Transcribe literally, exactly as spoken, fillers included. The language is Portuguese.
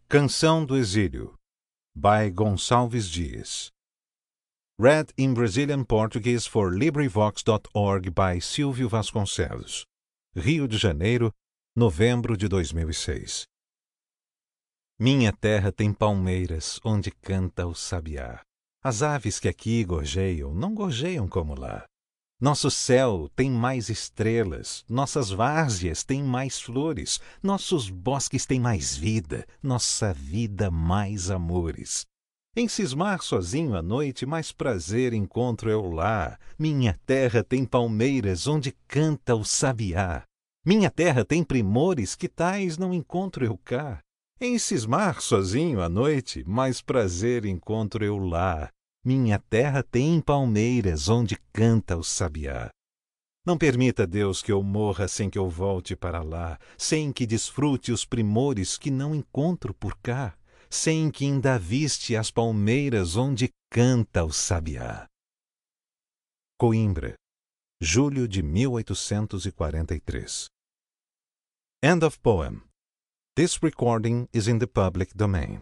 Canção do Exílio, by Gonçalves Dias. Read in Brazilian Portuguese for LibriVox dot org by Silvio Vasconcelos. Rio de Janeiro, novembro de dois mil e seis. Minha terra tem palmeiras onde canta o sabiá. As aves que aqui gorjeiam não gorjeiam como lá. Nosso céu tem mais estrelas, nossas várzeas têm mais flores, nossos bosques têm mais vida, nossa vida mais amores. Em cismar sozinho à noite, mais prazer encontro eu lá. Minha terra tem palmeiras onde canta o sabiá. Minha terra tem primores que tais não encontro eu cá. Em cismar sozinho à noite, mais prazer encontro eu lá. Minha terra tem palmeiras onde canta o sabiá. Não permita, Deus, que eu morra sem que eu volte para lá, sem que desfrute os primores que não encontro por cá, sem que ainda aviste as palmeiras onde canta o sabiá. Coimbra, julho de mil oitocentos e quarenta e três. End of poem. This recording is in the public domain.